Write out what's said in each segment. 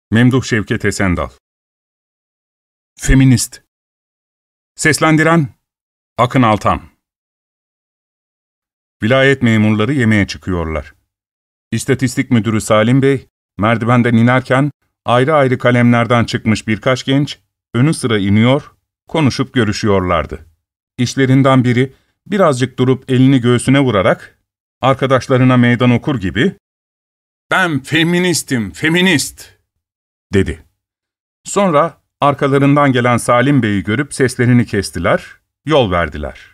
Memduh Şevket Esendal. Feminist. Seslendiren Akın Altan. Vilayet memurları yemeğe çıkıyorlar. İstatistik müdürü Salim Bey, merdivenden inerken ayrı ayrı kalemlerden çıkmış birkaç genç, önü sıra iniyor, konuşup görüşüyorlardı. İşlerinden biri birazcık durup elini göğsüne vurarak, arkadaşlarına meydan okur gibi, "Ben feministim, feminist!" dedi. Sonra arkalarından gelen Salim Bey'i görüp seslerini kestiler, yol verdiler.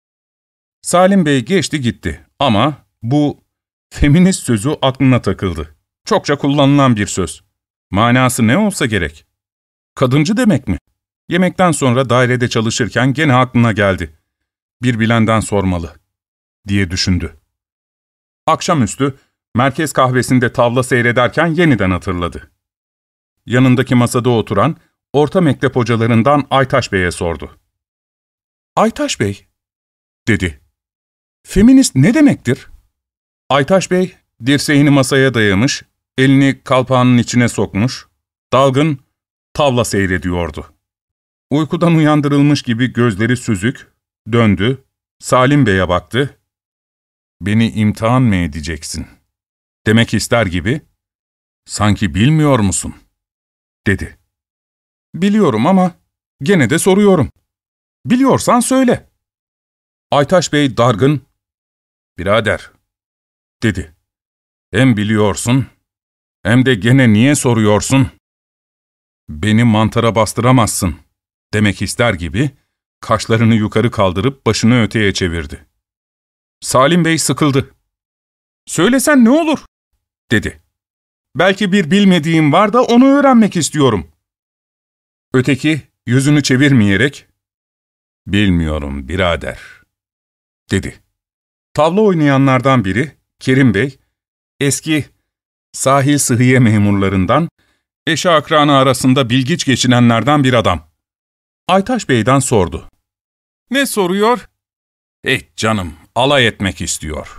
Salim Bey geçti gitti ama bu feminist sözü aklına takıldı. Çokça kullanılan bir söz. Manası ne olsa gerek? Kadıncı demek mi? Yemekten sonra dairede çalışırken gene aklına geldi. Bir bilenden sormalı, diye düşündü. Akşamüstü merkez kahvesinde tavla seyrederken yeniden hatırladı. Yanındaki masada oturan orta mektep hocalarından Aytaş Bey'e sordu. "Aytaş Bey," dedi, "feminist ne demektir?" Aytaş Bey dirseğini masaya dayamış, elini kalpağının içine sokmuş, dalgın tavla seyrediyordu. Uykudan uyandırılmış gibi gözleri süzük, döndü, Salim Bey'e baktı. "Beni imtihan mı edeceksin?" demek ister gibi, "Sanki bilmiyor musun?" dedi. "Biliyorum ama gene de soruyorum. Biliyorsan söyle." Aytaş Bey dargın, "Birader," dedi. "Hem biliyorsun, hem de gene niye soruyorsun? Beni mantara bastıramazsın," demek ister gibi, kaşlarını yukarı kaldırıp başını öteye çevirdi. Salim Bey sıkıldı. "Söylesen ne olur?" dedi. "Belki bir bilmediğim var da onu öğrenmek istiyorum." Öteki yüzünü çevirmeyerek, "Bilmiyorum birader," dedi. Tavla oynayanlardan biri, Kerim Bey, eski sahil sıhhiye memurlarından, eşi akranı arasında bilgiç geçinenlerden bir adam. Aytaş Bey'den sordu. "Ne soruyor?" Canım, alay etmek istiyor."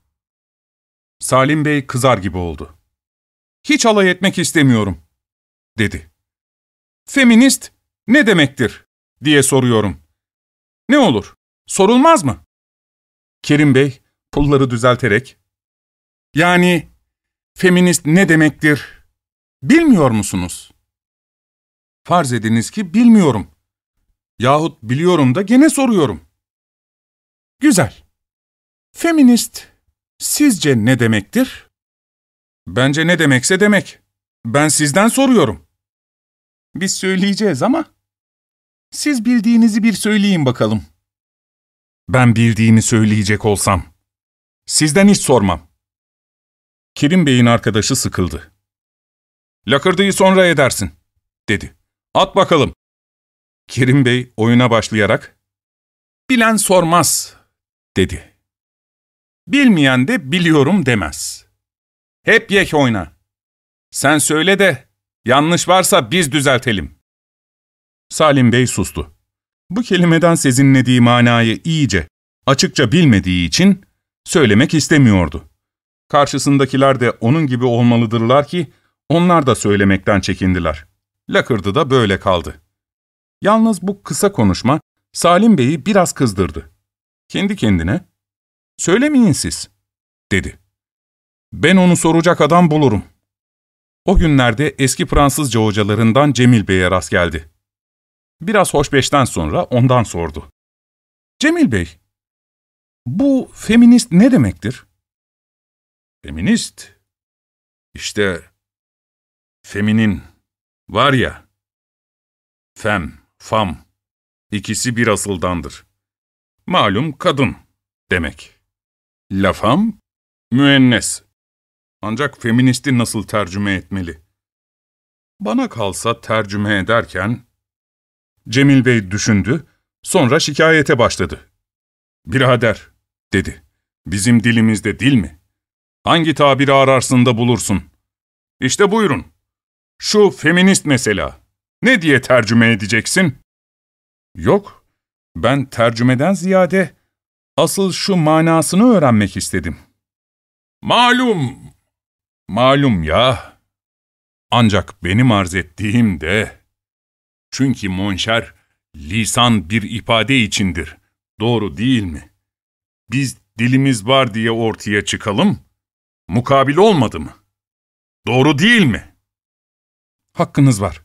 Salim Bey kızar gibi oldu. "Hiç alay etmek istemiyorum," dedi. "Feminist ne demektir diye soruyorum. Ne olur, sorulmaz mı?" Kerim Bey pulları düzelterek, "Yani feminist ne demektir bilmiyor musunuz?" "Farz ediniz ki bilmiyorum. Yahut biliyorum da gene soruyorum." "Güzel. Feminist sizce ne demektir?" "Bence ne demekse demek. Ben sizden soruyorum." "Biz söyleyeceğiz ama siz bildiğinizi bir söyleyin bakalım." "Ben bildiğimi söyleyecek olsam sizden hiç sormam." Kerim Bey'in arkadaşı sıkıldı. "Lakırdıyı sonra edersin," dedi. "At bakalım." Kerim Bey oyuna başlayarak, "Bilen sormaz," dedi. "Bilmeyen de biliyorum demez. Hep yek oyna. Sen söyle de yanlış varsa biz düzeltelim." Salim Bey sustu. Bu kelimeden sezinlediği manayı iyice, açıkça bilmediği için söylemek istemiyordu. Karşısındakiler de onun gibi olmalıdırlar ki onlar da söylemekten çekindiler. Lakırdı da böyle kaldı. Yalnız bu kısa konuşma Salim Bey'i biraz kızdırdı. Kendi kendine, "Söylemeyin siz," dedi. "Ben onu soracak adam bulurum." O günlerde eski Fransızca hocalarından Cemil Bey'e rast geldi. Biraz hoşbeşten sonra ondan sordu. "Cemil Bey, bu feminist ne demektir?" "Feminist? İşte feminin var ya, fam, ikisi bir asıldandır. Malum kadın demek. La femme, müennes. Ancak feministi nasıl tercüme etmeli? Bana kalsa tercüme ederken..." Cemil Bey düşündü, sonra şikayete başladı. "Birader," dedi, "bizim dilimizde dil mi? Hangi tabiri ararsın da bulursun? İşte buyurun. Şu feminist mesela. Ne diye tercüme edeceksin?" "Yok, ben tercümeden ziyade asıl şu manasını öğrenmek istedim." Malum ya." Ancak benim arz ettiğim de, çünkü monşer, lisan bir ifade içindir. Doğru değil mi? Biz dilimiz var diye ortaya çıkalım, mukabil olmadı mı? Doğru değil mi? Hakkınız var.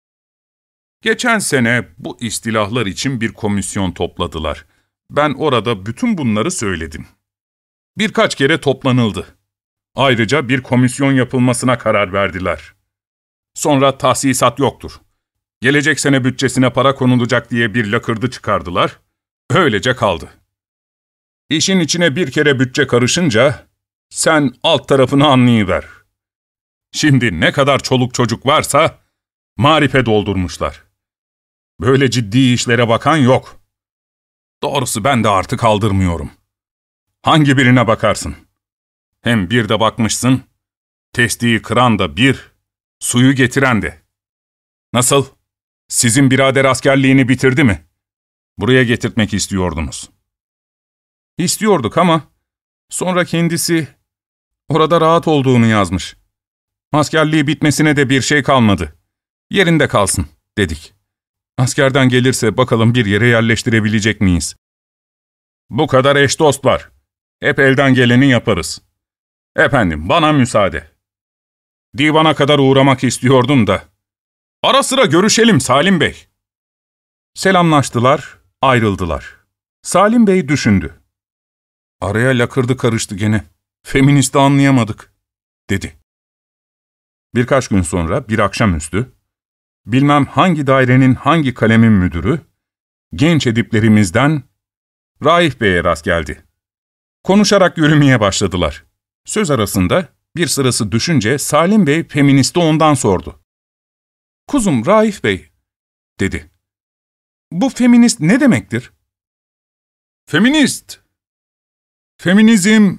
Geçen sene bu istilahlar için bir komisyon topladılar. Ben orada bütün bunları söyledim. Birkaç kere toplanıldı. Ayrıca bir komisyon yapılmasına karar verdiler. Sonra tahsisat yoktur. Gelecek sene bütçesine para konulacak diye bir lakırdı çıkardılar. Öylece kaldı. İşin içine bir kere bütçe karışınca sen alt tarafını anlayıver. Şimdi ne kadar çoluk çocuk varsa marife doldurmuşlar. Böyle ciddi işlere bakan yok. Doğrusu ben de artık aldırmıyorum. Hangi birine bakarsın? Hem bir de bakmışsın, testiyi kıran da bir, suyu getiren de. Nasıl? Sizin birader askerliğini bitirdi mi? Buraya getirtmek istiyordunuz. İstiyorduk ama sonra kendisi orada rahat olduğunu yazmış. Askerliği bitmesine de bir şey kalmadı. Yerinde kalsın, dedik. Askerden gelirse bakalım bir yere yerleştirebilecek miyiz? Bu kadar eş dost var. Hep elden geleni yaparız. Efendim, bana müsaade. Divana kadar uğramak istiyordum da. Ara sıra görüşelim Salim Bey. Selamlaştılar, ayrıldılar. Salim Bey düşündü. Araya lakırdı karıştı gene. Feministi anlayamadık, dedi. Birkaç gün sonra bir akşamüstü, bilmem hangi dairenin hangi kalemin müdürü, genç ediplerimizden Raif Bey'e rast geldi. Konuşarak yürümeye başladılar. Söz arasında bir sırası düşünce Salim Bey feministi ondan sordu. "Kuzum Raif Bey," dedi. "Bu feminist ne demektir?" "Feminist, feminizm,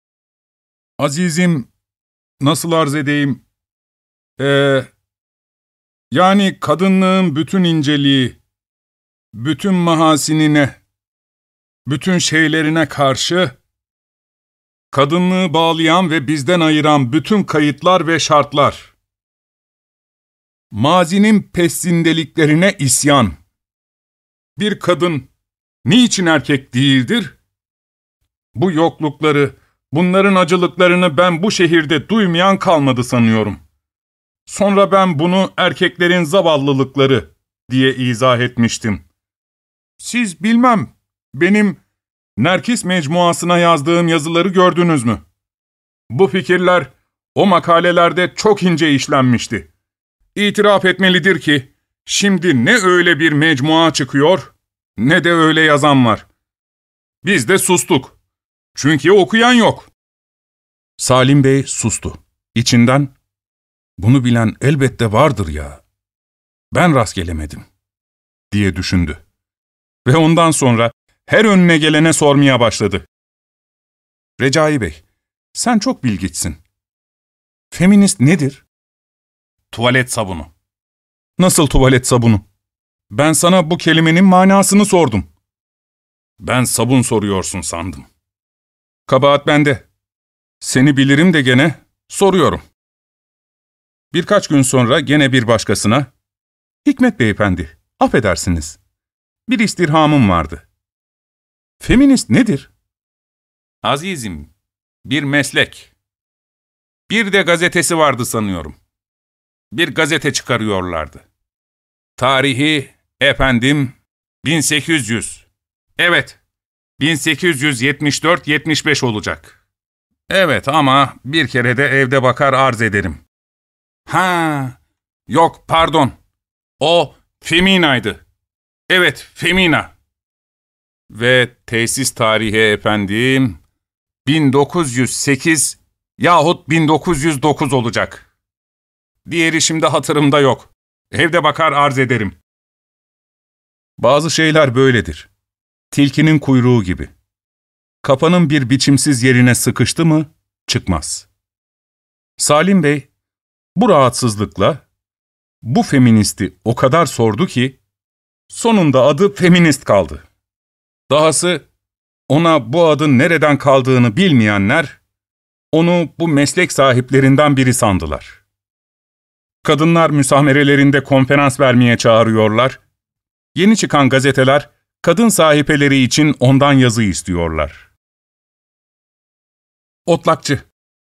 azizim, nasıl arz edeyim? Yani kadınlığın bütün inceliği, bütün mahasinine, bütün şeylerine karşı, kadınlığı bağlayan ve bizden ayıran bütün kayıtlar ve şartlar, mazinin pessindeliklerine isyan. Bir kadın niçin erkek değildir? Bu yoklukları, bunların acılıklarını ben bu şehirde duymayan kalmadı sanıyorum. Sonra ben bunu erkeklerin zavallılıkları diye izah etmiştim. Siz bilmem, benim Nerkis Mecmuası'na yazdığım yazıları gördünüz mü? Bu fikirler o makalelerde çok ince işlenmişti. İtiraf etmelidir ki, şimdi ne öyle bir mecmua çıkıyor, ne de öyle yazan var. Biz de sustuk. Çünkü okuyan yok." Salim Bey sustu. İçinden, "Bunu bilen elbette vardır ya. Ben rast gelemedim," diye düşündü. Ve ondan sonra her önüne gelene sormaya başladı. "Recai Bey, sen çok bilgiçsin. Feminist nedir?" "Tuvalet sabunu." "Nasıl tuvalet sabunu? Ben sana bu kelimenin manasını sordum." "Ben sabun soruyorsun sandım." "Kabahat bende. Seni bilirim de gene soruyorum." Birkaç gün sonra gene bir başkasına, "Hikmet Beyefendi, affedersiniz. Bir istirhamım vardı. Feminist nedir?" "Azizim, bir meslek. Bir de gazetesi vardı sanıyorum. Bir gazete çıkarıyorlardı. Tarihi, efendim, 1800. Evet, 1874-75 olacak. Evet ama bir kere de evde bakar arz ederim. Ha, yok pardon. O Femina'ydı. Evet, Femina. Ve tesis tarihi efendim, 1908 yahut 1909 olacak. Diğeri şimdi hatırımda yok. Evde bakar arz ederim." Bazı şeyler böyledir. Tilkinin kuyruğu gibi. Kafanın bir biçimsiz yerine sıkıştı mı, çıkmaz. Salim Bey, bu rahatsızlıkla, bu feministi o kadar sordu ki, sonunda adı feminist kaldı. Dahası, ona bu adın nereden kaldığını bilmeyenler, onu bu meslek sahiplerinden biri sandılar. Kadınlar müsamerelerinde konferans vermeye çağırıyorlar. Yeni çıkan gazeteler, kadın sahifeleri için ondan yazı istiyorlar. Otlakçı.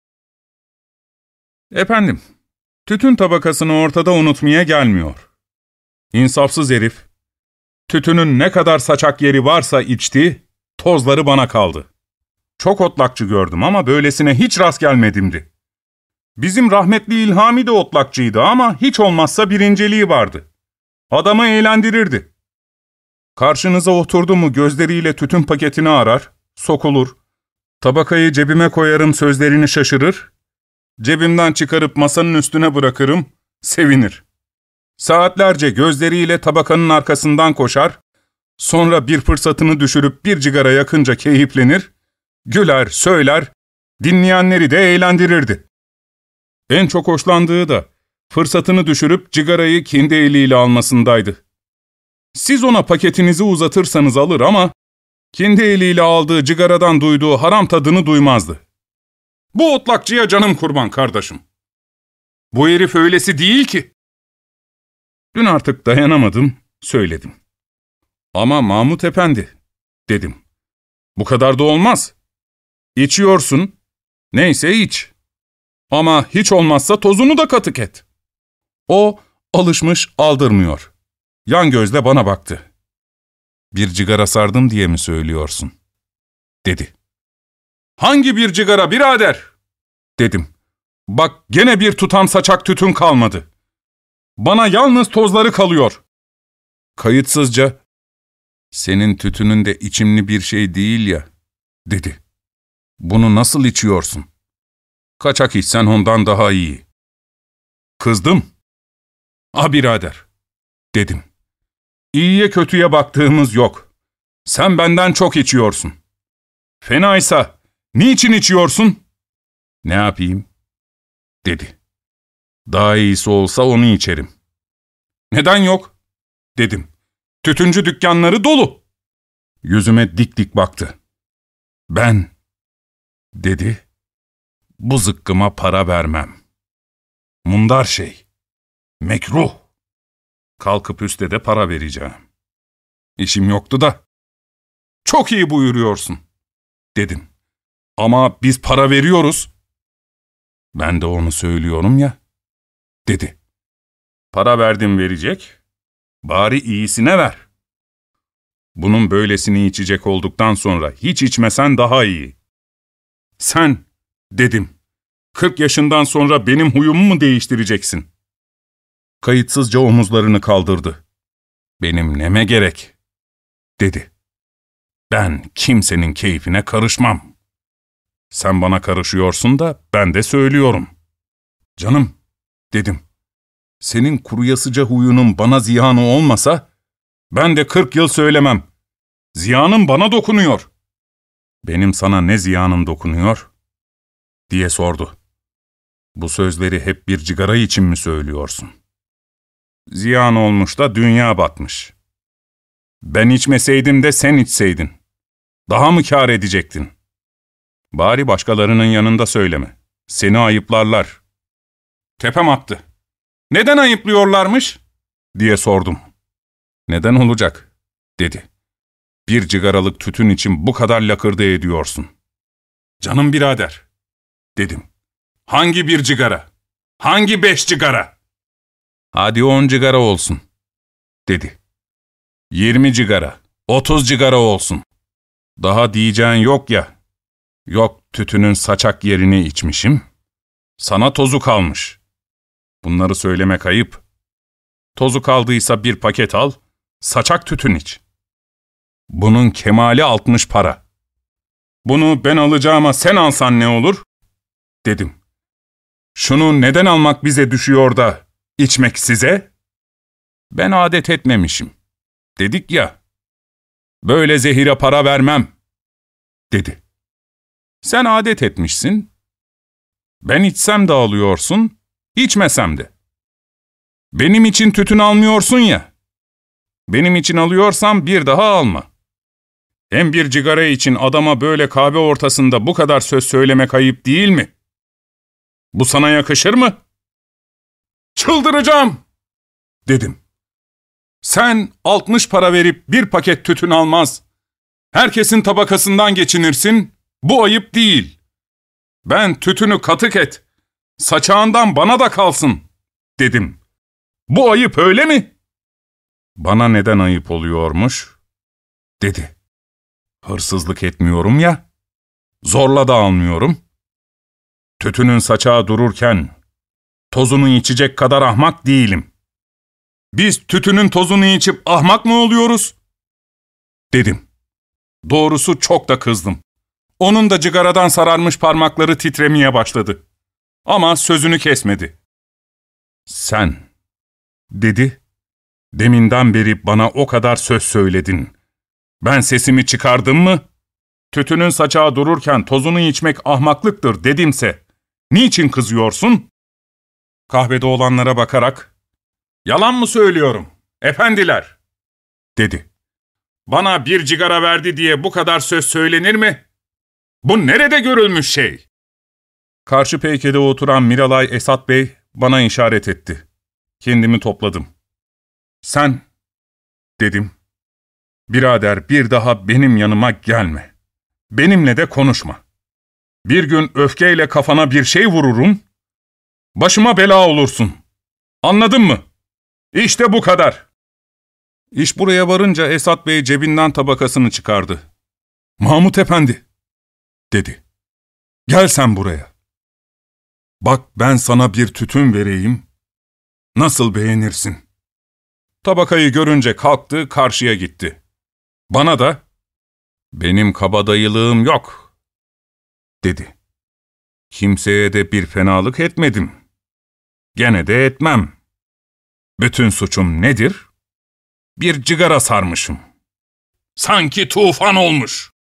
Efendim, tütün tabakasını ortada unutmaya gelmiyor. İnsafsız herif, tütünün ne kadar saçak yeri varsa içti, tozları bana kaldı. Çok otlakçı gördüm ama böylesine hiç rast gelmedimdi. Bizim rahmetli İlhami de otlakçıydı ama hiç olmazsa bir inceliği vardı. Adamı eğlendirirdi. Karşınıza oturdu mu gözleriyle tütün paketini arar, sokulur, tabakayı cebime koyarım sözlerini şaşırır, cebimden çıkarıp masanın üstüne bırakırım, sevinir. Saatlerce gözleriyle tabakanın arkasından koşar, sonra bir fırsatını düşürüp bir cigara yakınca keyiflenir, güler, söyler, dinleyenleri de eğlendirirdi. En çok hoşlandığı da fırsatını düşürüp cigarayı kendi eliyle almasındaydı. Siz ona paketinizi uzatırsanız alır ama kendi eliyle aldığı cigaradan duyduğu haram tadını duymazdı. Bu otlakçıya canım kurban kardeşim. Bu herif öylesi değil ki. Dün artık dayanamadım, söyledim. Ama Mahmut Efendi, dedim. Bu kadar da olmaz. İçiyorsun, neyse iç. Ama hiç olmazsa tozunu da katık et. O alışmış aldırmıyor. Yan gözle bana baktı. Bir cigara sardım diye mi söylüyorsun? Dedi. Hangi bir cigara birader? Dedim. Bak gene bir tutam saçak tütün kalmadı. Bana yalnız tozları kalıyor. Kayıtsızca, senin tütünün de içimli bir şey değil ya, dedi. Bunu nasıl içiyorsun? Kaçak içsen ondan daha iyi. Kızdım. Birader, dedim. İyiye kötüye baktığımız yok. Sen benden çok içiyorsun. Fenaysa, niçin içiyorsun? Ne yapayım? Dedi. Daha iyisi olsa onu içerim. Neden yok? Dedim. Tütüncü dükkanları dolu. Yüzüme dik dik baktı. Ben, dedi, bu zıkkıma para vermem. Mundar şey, mekruh. Kalkıp üste de para vereceğim. İşim yoktu da. Çok iyi buyuruyorsun, dedim. Ama biz para veriyoruz. Ben de onu söylüyorum ya, dedi. Para verdim verecek, bari iyisine ver. Bunun böylesini içecek olduktan sonra hiç içmesen daha iyi. Sen, dedim, 40 yaşından sonra benim huyumu mu değiştireceksin? Kayıtsızca omuzlarını kaldırdı. Benim neme gerek, dedi. Ben kimsenin keyfine karışmam. Sen bana karışıyorsun da ben de söylüyorum. Canım, dedim. Senin kuruyasıca huyunun bana ziyanı olmasa, ben de 40 yıl söylemem. Ziyanın bana dokunuyor. Benim sana ne ziyanım dokunuyor? Diye sordu. Bu sözleri hep bir cigara için mi söylüyorsun? Ziyan olmuş da dünya batmış. Ben içmeseydim de sen içseydin. Daha mı kâr edecektin? Bari başkalarının yanında söyleme. Seni ayıplarlar. Tepem attı. Neden ayıplıyorlarmış? Diye sordum. Neden olacak? Dedi. Bir cigaralık tütün için bu kadar lakırdı ediyorsun. Canım birader, dedim. Hangi bir cigara? Hangi 5 cigara? Hadi 10 cigara olsun, dedi. 20 cigara, 30 cigara olsun. Daha diyeceğin yok ya. Yok tütünün saçak yerini içmişim. Sana tozu kalmış. Bunları söylemek ayıp. Tozu kaldıysa bir paket al, saçak tütün iç. Bunun kemali 60 para. Bunu ben alacağıma sen alsan ne olur? Dedim. Şunu neden almak bize düşüyor da içmek size? Ben adet etmemişim. Dedik ya. Böyle zehire para vermem, dedi. Sen adet etmişsin. Ben içsem de alıyorsun, içmesem de. Benim için tütün almıyorsun ya. Benim için alıyorsam bir daha alma. Hem bir cigara için adama böyle kahve ortasında bu kadar söz söylemek ayıp değil mi? Bu sana yakışır mı? Çıldıracağım, dedim. Sen 60 para verip bir paket tütün almaz, herkesin tabakasından geçinirsin, bu ayıp değil. Ben tütünü katık et, saçağından bana da kalsın, dedim. Bu ayıp öyle mi? Bana neden ayıp oluyormuş, dedi. Hırsızlık etmiyorum ya, zorla da almıyorum. Tütünün saçağı dururken tozunu içecek kadar ahmak değilim. Biz tütünün tozunu içip ahmak mı oluyoruz? Dedim. Doğrusu çok da kızdım. Onun da cigaradan sararmış parmakları titremeye başladı. Ama sözünü kesmedi. Sen, dedi, deminden beri bana o kadar söz söyledin. Ben sesimi çıkardım mı? Tütünün saçağı dururken tozunu içmek ahmaklıktır dedimse, niçin kızıyorsun? Kahvede olanlara bakarak, yalan mı söylüyorum, efendiler, dedi. Bana bir cigara verdi diye bu kadar söz söylenir mi? Bu nerede görülmüş şey? Karşı peykede oturan Miralay Esat Bey bana işaret etti. Kendimi topladım. Sen, dedim, birader bir daha benim yanıma gelme. Benimle de konuşma. Bir gün öfkeyle kafana bir şey vururum, başıma bela olursun. Anladın mı? İşte bu kadar. İş buraya varınca Esat Bey cebinden tabakasını çıkardı. Mahmut Efendi, dedi. Gel sen buraya. Bak ben sana bir tütün vereyim. Nasıl beğenirsin? Tabakayı görünce kalktı, karşıya gitti. Bana da, benim kabadayılığım yok, dedi. Kimseye de bir fenalık etmedim. Gene de etmem. Bütün suçum nedir? Bir cigara sarmışım. Sanki tufan olmuş.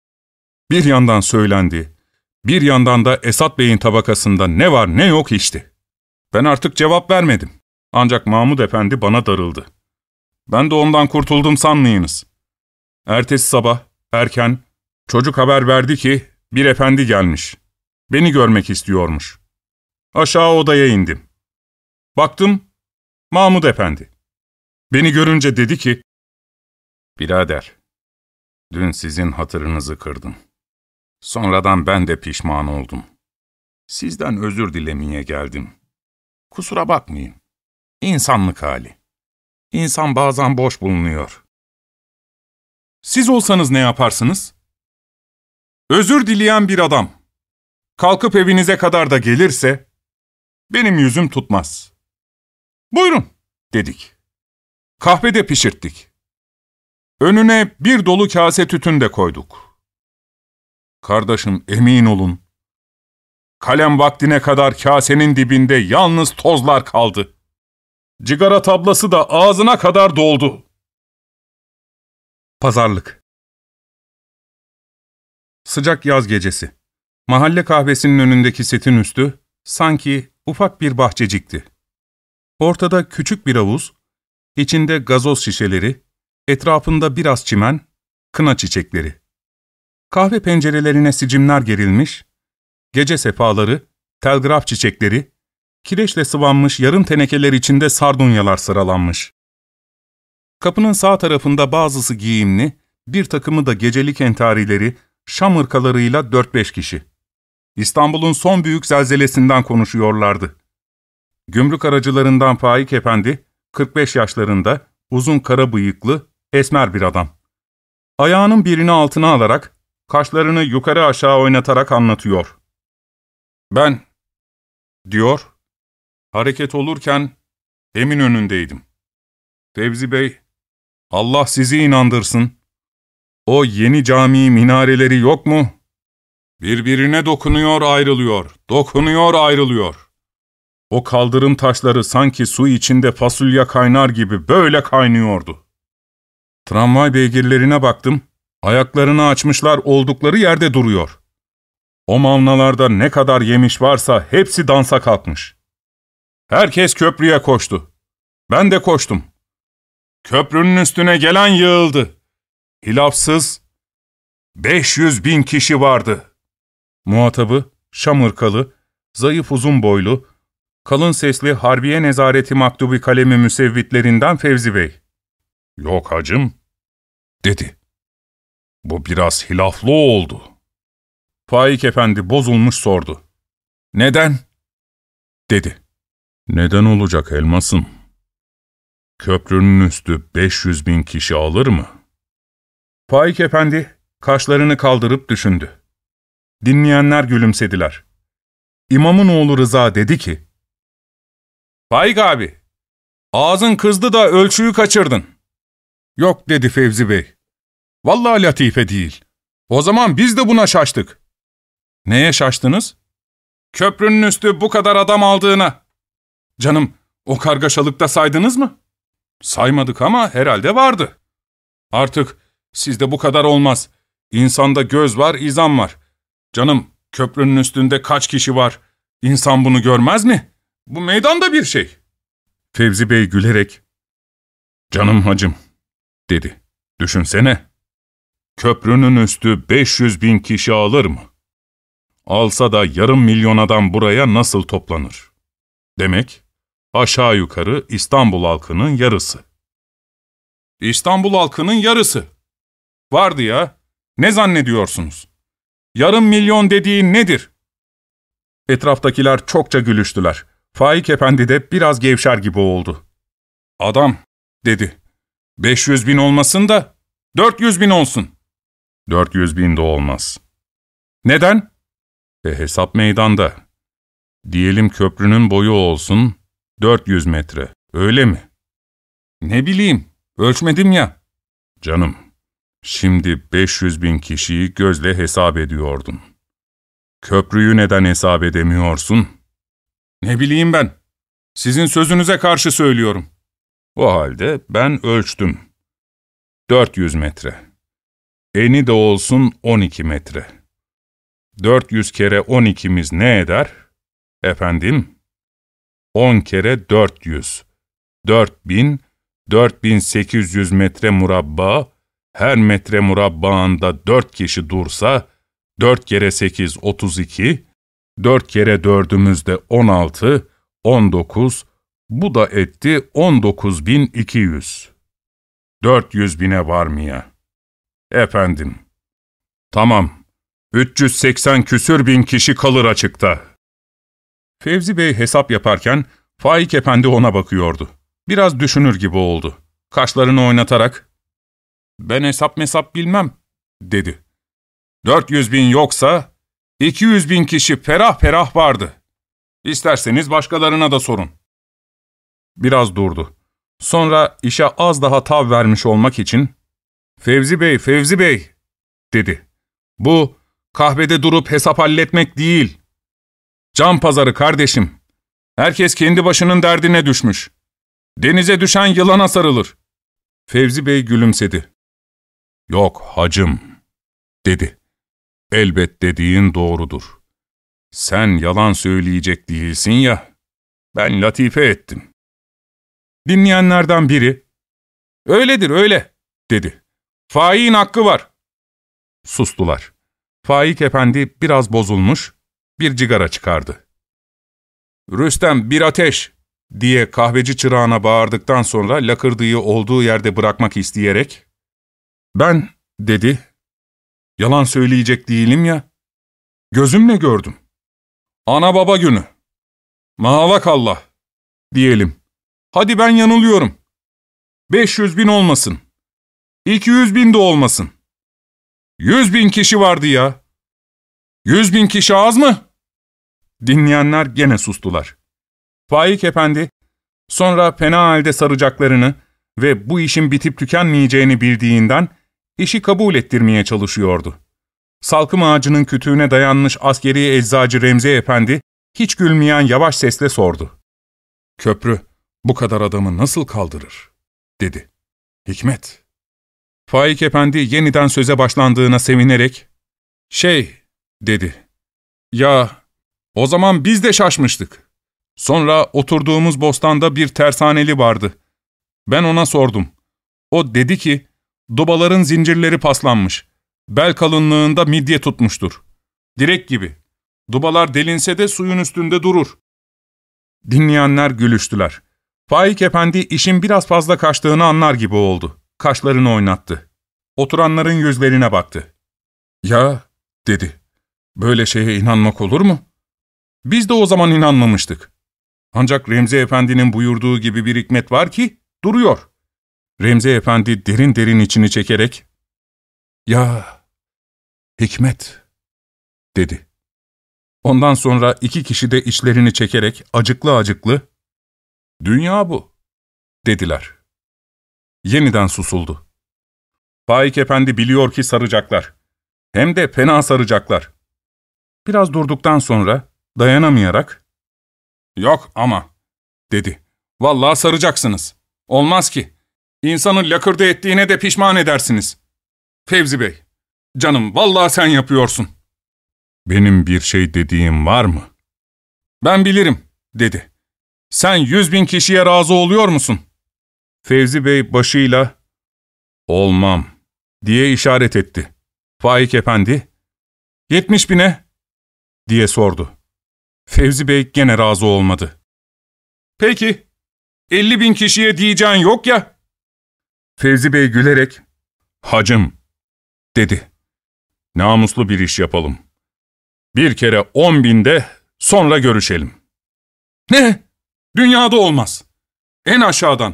Bir yandan söylendi, bir yandan da Esat Bey'in tabakasında ne var ne yok içti. Ben artık cevap vermedim. Ancak Mahmud Efendi bana darıldı. Ben de ondan kurtuldum sanmayınız. Ertesi sabah, erken, çocuk haber verdi ki bir efendi gelmiş. Beni görmek istiyormuş. Aşağı odaya indim. Baktım, Mahmud Efendi. Beni görünce dedi ki, birader, dün sizin hatırınızı kırdım. Sonradan ben de pişman oldum. Sizden özür dilemeye geldim. Kusura bakmayın. İnsanlık hali. İnsan bazen boş bulunuyor. Siz olsanız ne yaparsınız? Özür dileyen bir adam kalkıp evinize kadar da gelirse benim yüzüm tutmaz. Buyurun, dedik. Kahvede pişirttik. Önüne bir dolu kase tütün de koyduk. Kardeşim emin olun, kalem vaktine kadar kasenin dibinde yalnız tozlar kaldı. Cigara tablası da ağzına kadar doldu. Pazarlık. Sıcak yaz gecesi. Mahalle kahvesinin önündeki setin üstü sanki ufak bir bahçecikti. Ortada küçük bir havuz, içinde gazoz şişeleri, etrafında biraz çimen, kına çiçekleri. Kahve pencerelerine sicimler gerilmiş, gece sefaları, telgraf çiçekleri, kireçle sıvanmış yarım tenekeler içinde sardunyalar sıralanmış. Kapının sağ tarafında bazısı giyimli, bir takımı da gecelik entarileri, şam ırkalarıyla 4-5 kişi. İstanbul'un son büyük zelzelesinden konuşuyorlardı. Gümrük aracılarından Faik Efendi, 45 yaşlarında, uzun kara bıyıklı, esmer bir adam. Ayağının birini altına alarak, kaşlarını yukarı aşağı oynatarak anlatıyor. Ben, diyor, hareket olurken Eminönü'ndeydim. Fevzi Bey, Allah sizi inandırsın. O yeni cami minareleri yok mu? Birbirine dokunuyor ayrılıyor, dokunuyor ayrılıyor. O kaldırım taşları sanki su içinde fasulye kaynar gibi böyle kaynıyordu. Tramvay beygirlerine baktım, ayaklarını açmışlar oldukları yerde duruyor. O mavnalarda ne kadar yemiş varsa hepsi dansa kalkmış. Herkes köprüye koştu. Ben de koştum. Köprünün üstüne gelen yığıldı. Hilafsız 500.000 kişi vardı. Muhatabı, şam ırkalı, zayıf uzun boylu, Kalın sesli Harbiye Nezareti Maktubi kalemi müsevvitlerinden Fevzi Bey. ''Yok hacım'' dedi. ''Bu biraz hilaflı oldu.'' Faik Efendi bozulmuş sordu. ''Neden?'' dedi. ''Neden olacak elmasım? Köprünün üstü 500.000 kişi alır mı?'' Faik Efendi kaşlarını kaldırıp düşündü. Dinleyenler gülümsediler. İmamın oğlu Rıza dedi ki, ''Faik abi, ağzın kızdı da ölçüyü kaçırdın.'' ''Yok'' dedi Fevzi Bey. ''Vallahi latife değil. O zaman biz de buna şaştık.'' ''Neye şaştınız?'' ''Köprünün üstü bu kadar adam aldığına.'' ''Canım, o kargaşalıkta saydınız mı?'' ''Saymadık ama herhalde vardı.'' ''Artık sizde bu kadar olmaz. İnsanda göz var, izan var. Canım, köprünün üstünde kaç kişi var? İnsan bunu görmez mi? Bu meydanda bir şey.'' Fevzi Bey gülerek, ''Canım hacım'' dedi. ''Düşünsene. Köprünün üstü 500.000 kişi alır mı? Alsa da 500.000 adam buraya nasıl toplanır? Demek aşağı yukarı İstanbul halkının yarısı.'' ''İstanbul halkının yarısı. Vardı ya. Ne zannediyorsunuz? 500.000 dediğin nedir?'' Etraftakiler çokça gülüştüler. Faik Efendi de biraz gevşer gibi oldu. ''Adam'' dedi. ''500.000 olmasın da 400.000 olsun.'' 400.000 de olmaz. ''Neden?'' Hesap meydanda. Diyelim köprünün boyu olsun 400 metre, öyle mi? ''Ne bileyim, ölçmedim ya.'' ''Canım, şimdi 500.000 kişiyi gözle hesap ediyordun. Köprüyü neden hesap edemiyorsun?'' ''Ne bileyim ben. Sizin sözünüze karşı söylüyorum.'' ''O halde ben ölçtüm. 400 metre. Eni de olsun 12 metre. 400 kere 12'miz ne eder? Efendim? 10 kere 400. 4000, 4800 metre murabba, her metre murabbağında 4 kişi dursa, 4 kere 8, 32, 4 kere 4'ümüz de 16, 19, bu da etti 19.200. 400.000'e var mı ya? Efendim. Tamam, 380 küsür bin kişi kalır açıkta. Fevzi Bey hesap yaparken Faik Efendi ona bakıyordu. Biraz düşünür gibi oldu. Kaşlarını oynatarak, ''Ben hesap bilmem'' dedi. 400.000 yoksa 200.000 kişi ferah ferah vardı. İsterseniz başkalarına da sorun. Biraz durdu. Sonra işe az daha tav vermiş olmak için, ''Fevzi Bey'' dedi. ''Bu kahvede durup hesap halletmek değil. Can pazarı kardeşim. Herkes kendi başının derdine düşmüş. Denize düşen yılana sarılır.'' Fevzi Bey gülümsedi. ''Yok hacım'' dedi. ''Elbet dediğin doğrudur. Sen yalan söyleyecek değilsin ya, ben latife ettim.'' Dinleyenlerden biri, ''Öyledir öyle'' dedi. ''Faik'in hakkı var.'' Sustular. Faik Efendi biraz bozulmuş, bir cigara çıkardı. ''Rüstem, bir ateş!'' diye kahveci çırağına bağırdıktan sonra lakırdıyı olduğu yerde bırakmak isteyerek, ''Ben'' dedi, ''yalan söyleyecek değilim ya, gözümle gördüm. Ana baba günü. Maalakallah diyelim. Hadi ben yanılıyorum. 500.000 olmasın. 200.000 de olmasın. 100.000 kişi vardı ya. 100.000 kişi az mı?'' Dinleyenler gene sustular. Faik Efendi, sonra fena halde saracaklarını ve bu işin bitip tükenmeyeceğini bildiğinden işi kabul ettirmeye çalışıyordu. Salkım ağacının kütüğüne dayanmış askeri eczacı Remzi Efendi, hiç gülmeyen yavaş sesle sordu. ''Köprü bu kadar adamı nasıl kaldırır?'' dedi. ''Hikmet.'' Faik Efendi yeniden söze başlandığına sevinerek, dedi. ''Ya, o zaman biz de şaşmıştık. Sonra oturduğumuz bostanda bir tersaneli vardı. Ben ona sordum. O dedi ki, dubaların zincirleri paslanmış. Bel kalınlığında midye tutmuştur. Direk gibi. Dubalar delinse de suyun üstünde durur. Dinleyenler gülüştüler. Faik Efendi işin biraz fazla kaçtığını anlar gibi oldu. Kaşlarını oynattı. Oturanların yüzlerine baktı. ''Ya'' dedi. ''Böyle şeye inanmak olur mu? Biz de o zaman inanmamıştık. Ancak Remzi Efendi'nin buyurduğu gibi bir hikmet var ki duruyor.'' Remzi Efendi derin derin içini çekerek ''Ya, hikmet'' dedi. Ondan sonra iki kişi de içlerini çekerek acıklı acıklı ''Dünya bu'' dediler. Yeniden susuldu. Faik Efendi biliyor ki saracaklar. Hem de fena saracaklar. Biraz durduktan sonra dayanamayarak ''Yok ama'' dedi. ''Vallahi saracaksınız. Olmaz ki. İnsanın lakırdı ettiğine de pişman edersiniz. Fevzi Bey, canım vallahi sen yapıyorsun.'' ''Benim bir şey dediğim var mı?'' ''Ben bilirim'' dedi. ''Sen 100.000 kişiye razı oluyor musun?'' Fevzi Bey başıyla ''Olmam'' diye işaret etti. Faik Efendi, ''70.000'e'' diye sordu. Fevzi Bey gene razı olmadı. ''Peki, 50.000 kişiye diyeceğin yok ya?'' Fevzi Bey gülerek, ''Hacım'' dedi. ''Namuslu bir iş yapalım. Bir kere 10.000'de sonra görüşelim.'' ''Ne? Dünyada olmaz. En aşağıdan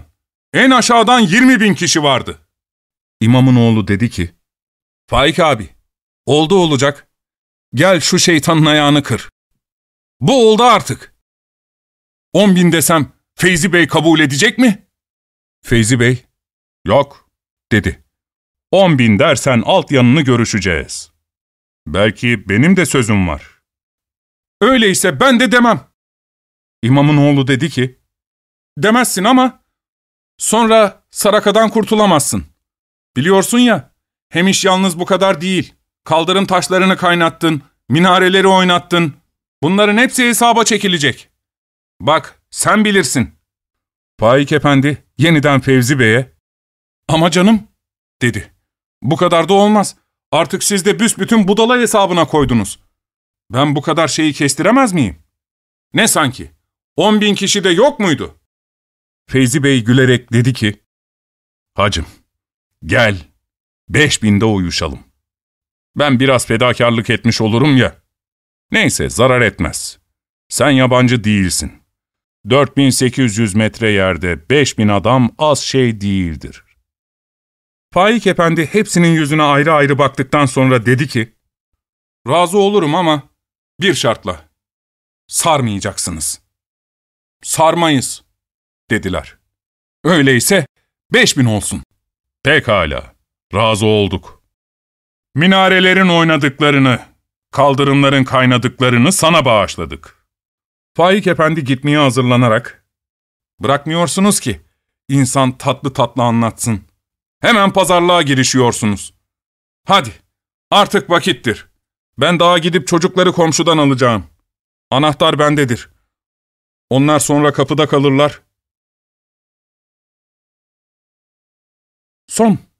20.000 kişi vardı.'' İmamın oğlu dedi ki, ''Faik abi, oldu olacak. Gel şu şeytanın ayağını kır. Bu oldu artık. 10.000 desem Feyzi Bey kabul edecek mi?'' Feyzi Bey, ''Yok'' dedi. 10.000 dersen alt yanını görüşeceğiz. Belki benim de sözüm var. ''Öyleyse ben de demem.'' İmamın oğlu dedi ki, ''Demezsin ama sonra sarakadan kurtulamazsın. Biliyorsun ya, hem iş yalnız bu kadar değil. Kaldırım taşlarını kaynattın, minareleri oynattın. Bunların hepsi hesaba çekilecek. Bak, sen bilirsin.'' Faik Efendi yeniden Fevzi Bey'e, ''Ama canım'' dedi. ''Bu kadar da olmaz. Artık siz de büsbütün budala hesabına koydunuz. Ben bu kadar şeyi kestiremez miyim? Ne sanki? 10.000 kişi de yok muydu?'' Feyzi Bey gülerek dedi ki, ''Hacım, gel, 5.000'de uyuşalım. Ben biraz fedakarlık etmiş olurum ya. Neyse, zarar etmez. Sen yabancı değilsin. 4.800 metre yerde 5.000 adam az şey değildir.'' Faik Efendi hepsinin yüzüne ayrı ayrı baktıktan sonra dedi ki, ''Razı olurum ama bir şartla. Sarmayacaksınız.'' ''Sarmayız'' dediler. ''Öyleyse 5.000 olsun.'' ''Pekala, razı olduk. Minarelerin oynadıklarını, kaldırımların kaynadıklarını sana bağışladık.'' Faik Efendi gitmeye hazırlanarak, ''Bırakmıyorsunuz ki insan tatlı tatlı anlatsın. Hemen pazarlığa girişiyorsunuz. Hadi, artık vakittir. Ben daha gidip çocukları komşudan alacağım. Anahtar bendedir. Onlar sonra kapıda kalırlar.'' Son